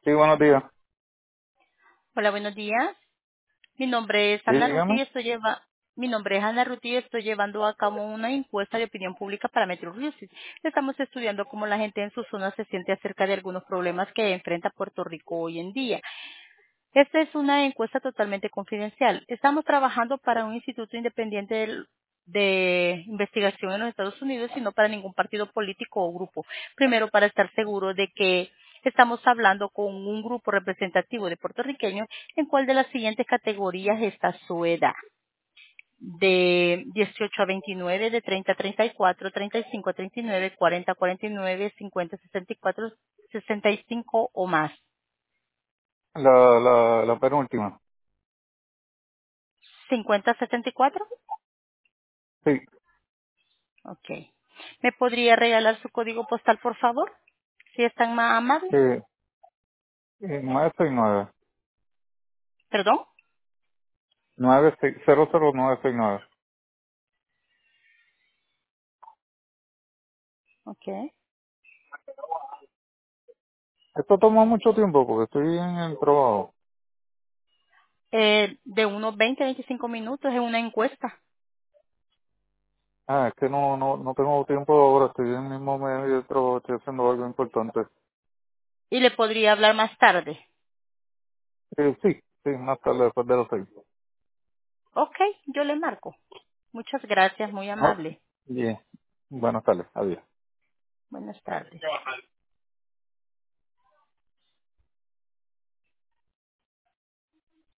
Sí, buenos días. Hola, buenos días. Mi nombre es Sí, Ana Ruti dígame. y mi nombre es Ana Ruti y estoy llevando a cabo una encuesta de opinión pública para Metro Music. Estamos estudiando cómo la gente en su zona se siente acerca de algunos problemas que enfrenta Puerto Rico hoy en día. Esta es una encuesta totalmente confidencial. Estamos trabajando para un instituto independiente de investigación en los Estados Unidos y no para ningún partido político o grupo. Primero, para estar seguro de que estamos hablando con un grupo representativo de puertorriqueños en cuál de las siguientes categorías está su edad. De 18 a 29, de 30 a 34, 35 a 39, 40 a 49, 50 a 64, 65 o más. La penúltima. 50 a 64. Sí, Ok. ¿Me podría regalar su código postal, por favor? Si es tan amable. sí. 969. ¿Perdón? 00969. Ok. Esto toma mucho tiempo porque estoy en el trabajo. De unos 20 a 25 minutos es una encuesta. Es que no tengo tiempo ahora. Estoy en el mismo medio del trabajo. Estoy haciendo algo importante. Y le podría hablar más tarde. Sí, más tarde, después de las 6. Ok, yo le marco. Muchas gracias, muy Oh, amable. bien. Buenas tardes. Adiós. Buenas tardes.